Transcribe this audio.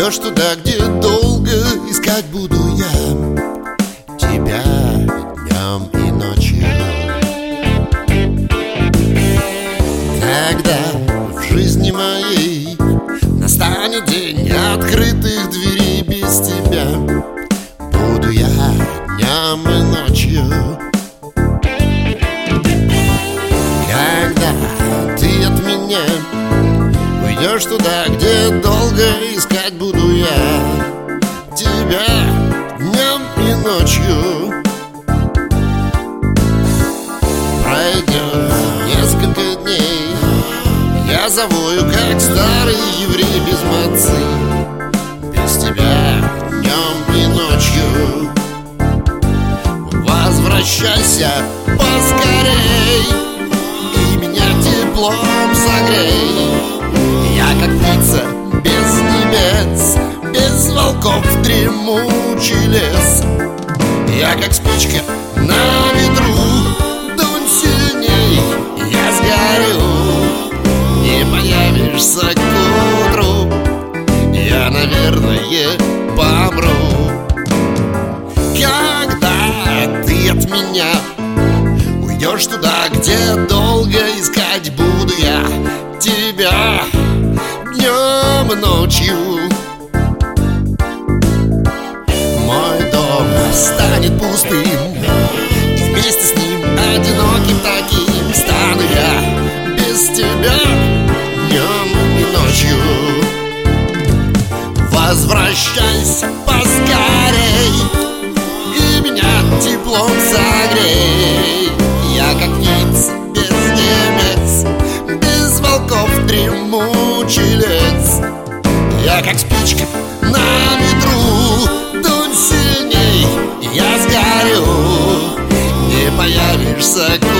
Уйдешь туда, где долго искать буду я тебя днем и ночью. Когда в жизни моей настанет день открытых дверей, без тебя буду я днем и ночью. Когда ты от меня уйдешь туда, где долго искать буду я тебя днем и ночью. Пройдет несколько дней, я завою, как старый еврей без мацы, без тебя днем и ночью. Возвращайся поскорей и меня теплом согрей. Я как птица без небес, без волков в дремучий лес. Я как спичка на ветру, дунь сильней, я сгорю. Не появишься к утру, я, наверное, помру. Когда ты от меня уйдешь туда, где долго искать буду я тебя днем и ночью. Мой дом станет пустым, и вместе с ним одиноким таким стану я без тебя днем и ночью. Возвращайся поскорей и меня теплом согрей. Я как птица без небес, без волков в дремучий лес. Я как спичка на ветру, дунь сильней, я сгорю. Не появишься